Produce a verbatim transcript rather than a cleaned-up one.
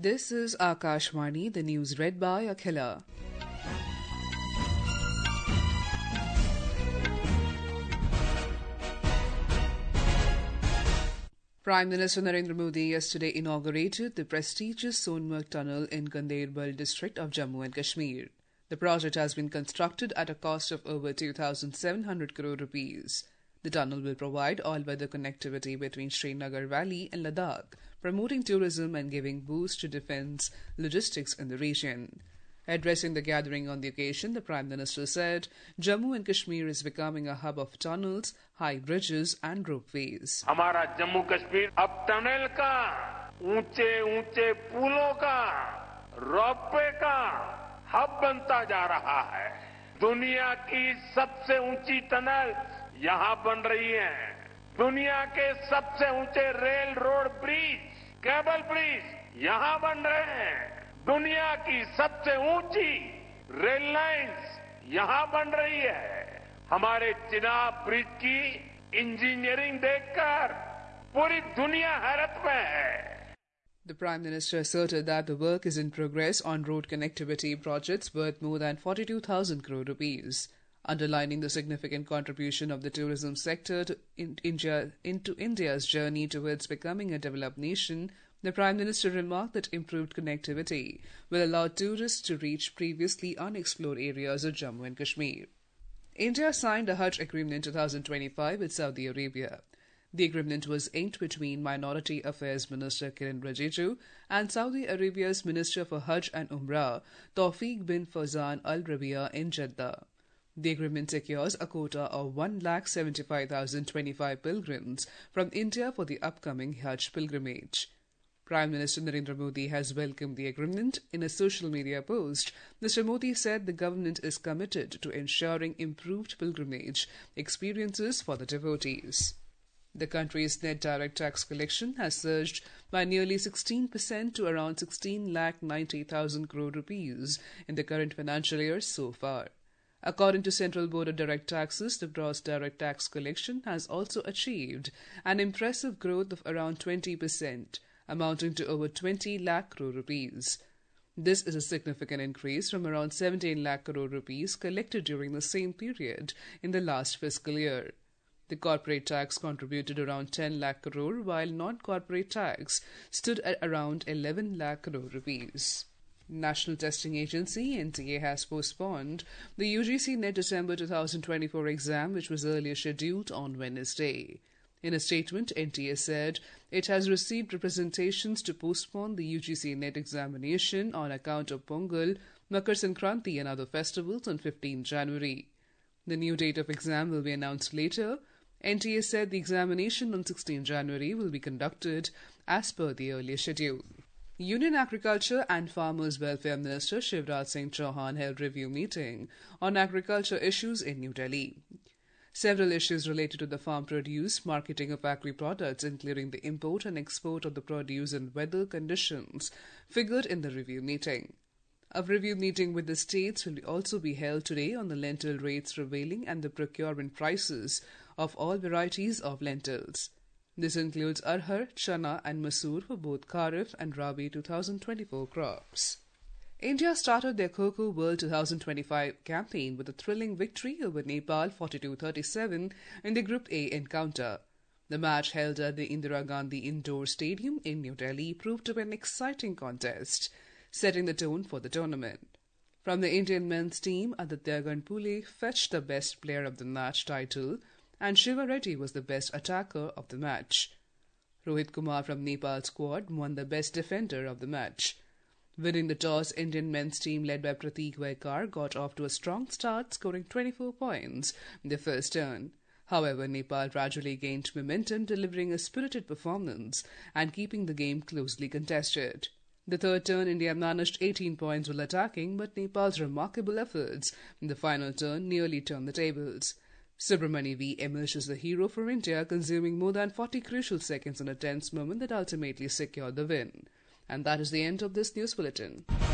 This is Akashvani, the news read by Akhila. Prime Minister Narendra Modi yesterday inaugurated the prestigious Sonmarg Tunnel in Ganderbal district of Jammu and Kashmir. The project has been constructed at a cost of over two thousand seven hundred crore rupees. The tunnel will provide all-weather connectivity between Srinagar Valley and Ladakh, promoting tourism and giving boost to defence logistics in the region. Addressing the gathering on the occasion, the Prime Minister said Jammu and Kashmir is becoming a hub of tunnels, high bridges and ropeways. हमारा जम्मू कश्मीर अब tunnel का, ऊंचे ऊंचे पुलों का, ropeway का hub बनता जा रहा है। दुनिया की सबसे ऊंची टनल यहां बन रही है। दुनिया के सबसे ऊंचे rail road bridge, cable bridge यहां बन रहे हैं। दुनिया की सबसे ऊंची रेल लाइंस यहां बन रही है। हमारे चिनाब ब्रिज की इंजीनियरिंग देखकर पूरी दुनिया हैरत में है। The Prime Minister asserted that the work is in progress on road connectivity projects worth more than forty-two thousand crore rupees. Underlining the significant contribution of the tourism sector to in India, into India's journey towards becoming a developed nation, the Prime Minister remarked that improved connectivity will allow tourists to reach previously unexplored areas of Jammu and Kashmir. India signed a Hajj agreement in two thousand twenty-five with Saudi Arabia. The agreement was inked between Minority Affairs Minister Kiren Rijiju and Saudi Arabia's Minister for Hajj and Umrah, Tawfiq bin Fawzan Al Rabi'a in Jeddah. The agreement secures a quota of one lakh seventy-five thousand twenty-five pilgrims from India for the upcoming Hajj pilgrimage. Prime Minister Narendra Modi has welcomed the agreement. In a social media post, Mister Modi said the government is committed to ensuring improved pilgrimage experiences for the devotees. The country's net direct tax collection has surged by nearly sixteen percent to around sixteen lakh ninety thousand crore rupees in the current financial year so far. According to Central Board of Direct Taxes, the gross direct tax collection has also achieved an impressive growth of around twenty percent, amounting to over twenty lakh crore rupees. This is a significant increase from around seventeen lakh crore rupees collected during the same period in the last fiscal year. The corporate tax contributed around ten lakh crore, while non-corporate tax stood at around eleven lakh crore rupees. National Testing Agency N T A has postponed the U G C NET December twenty twenty-four exam, which was earlier scheduled on Wednesday. In a statement, N T A said it has received representations to postpone the U G C NET examination on account of Pongal, Makar Sankranti and other festivals on fifteenth January. The new date of exam will be announced later. N T A said the examination on sixteenth January will be conducted as per the earlier schedule. Union Agriculture and Farmers Welfare Minister Shivraj Singh Chauhan held review meeting on agriculture issues in New Delhi. Several issues related to the farm produce, marketing of agri-products, including the import and export of the produce and weather conditions, figured in the review meeting. A review meeting with the states will also be held today on the lentil rates prevailing and the procurement prices of all varieties of lentils. This includes arhar, chana and masoor for both Kharif and Rabi twenty twenty-four crops. India started their Kho-Kho World twenty twenty-five campaign with a thrilling victory over Nepal forty-two thirty-seven in the Group A encounter. The match held at the Indira Gandhi Indoor Stadium in New Delhi proved to be an exciting contest, setting the tone for the tournament. From the Indian men's team, Aditya Ganpule fetched the best player of the match title, and Shiva Reddy was the best attacker of the match. Rohit Kumar from Nepal's squad won the best defender of the match. Winning the toss, Indian men's team led by Prateek Vaikar got off to a strong start, scoring twenty-four points in the first turn. However, Nepal gradually gained momentum, delivering a spirited performance and keeping the game closely contested. The third turn, India managed eighteen points while attacking, but Nepal's remarkable efforts in the final turn nearly turned the tables. Subramani V emerged as the hero for India, consuming more than forty crucial seconds in a tense moment that ultimately secured the win. And that is the end of this news bulletin.